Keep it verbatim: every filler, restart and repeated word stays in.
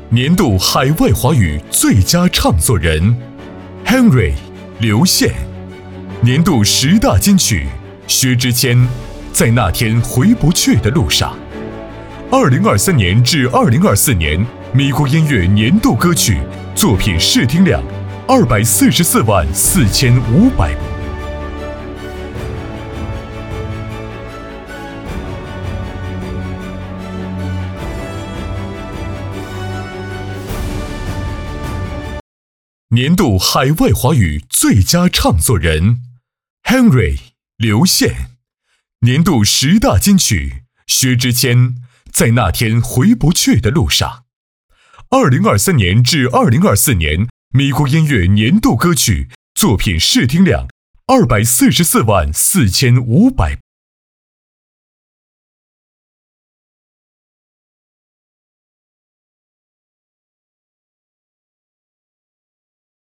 年度海外华语最佳唱作人 Henry 刘宪，年度十大金曲薛之谦在那天回不去的路上。二零二三年至二零二四年美国音乐年度歌曲作品试听量二百四十四万四千五百部。年度海外华语最佳唱作人 Henry 刘宪，年度十大金曲薛之谦在那天回不去的路上。二零二三年至二零二四年美国音乐年度歌曲作品试听量二百四十四万四千五百部。